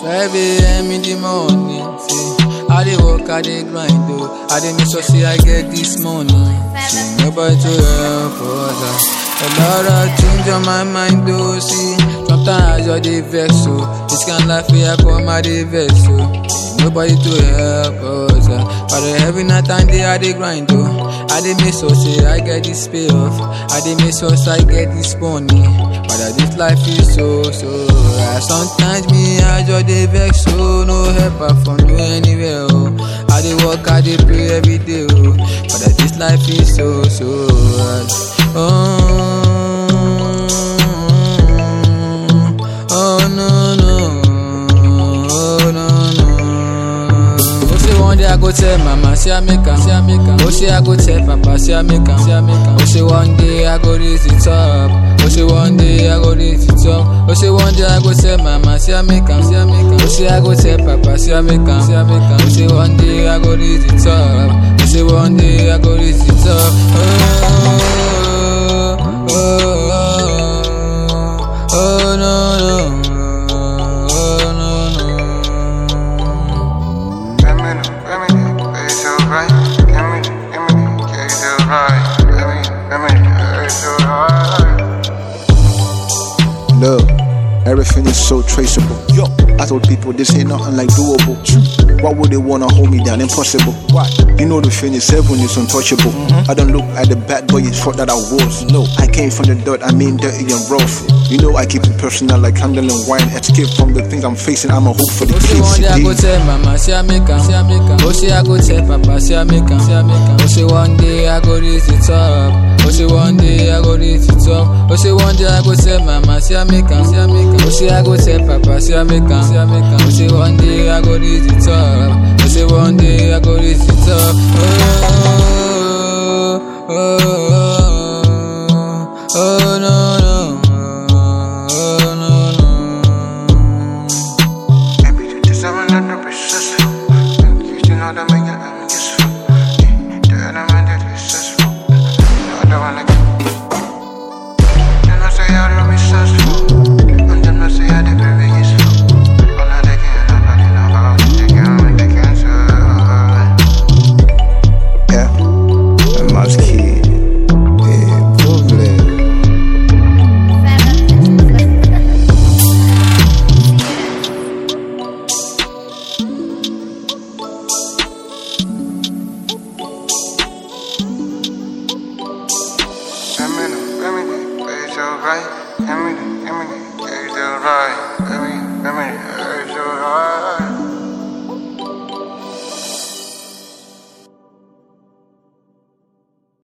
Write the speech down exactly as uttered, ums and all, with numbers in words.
five a m in the morning, see. I dey work, I dey grind, oh. I dey make sure see I get this money. See, nobody to help us. A lot of things on my mind, oh. See, sometimes I dey vex, oh. This kind of life we I come, I dey vex, oh. Nobody to help us. But every night and day I dey grind, oh. I dey make sure say I get this payoff. I dey make sure say I get this money. But this life is so, so uh, sometimes me I just dey vex, so no help from you anywhere, oh. I dey work, I dey pray every day, oh. But this life is so, so uh, oh, oh no, no, oh no, no. Oh, say one day I go tell mama, say I make am, say I make am. Oh, say I go tell papa, say I make am, say I make am. Oh, say one day I go reach the top. Oh, say one day I go reach the top. Oh, say one day I go tell mama, say I make am, say I make am. Oh, say I go tell papa, say I make am, say I make am. Oh, say one day I go reach the top. Oh, say one day I go reach the top. Oh, oh, oh, oh, oh no, no. Oh, no, no. Let me know, let me know, it's so right. Let me know, let me know, it's so right. Let me know, let me know, it's so right. Look, everything is so traceable. Yo, I told people this ain't nothing like doable. Why would they wanna hold me down? Impossible. Why? You know the thing is seven is untouchable. Mm-hmm. I don't look at the bad boy, it's thought that I was. No, I came from the dirt, I mean dirty and rough. You know I keep it personal like handling wine. Escape from the things I'm facing, I'm a hope for the oh, kids. One day I go tell mama, say I make am, say I make am. Oh, say I go tell papa, say I make am, say I make am. Oh, say one day I go reach the top. Oh, say one day I go reach the top. Oh, say one day I go tell mama, say I make am, say I make am. Oh, say I go tell papa, say I make am, say I make am. Oh, say one day I go reach the top. Oh, say one day I go reach the top. Oh, oh, oh, oh, no, no. Oh, no, no. Maybe this is another process. You still know that make it, I'm useful. The element that is successful. The other one like you know say I don't be successful. And them not say I did very useful. All I they can, nobody know how they can, they can survive. Yeah, I must keep it problem. Let me know, let me know, it's alright. Let me know, let me know, it's alright.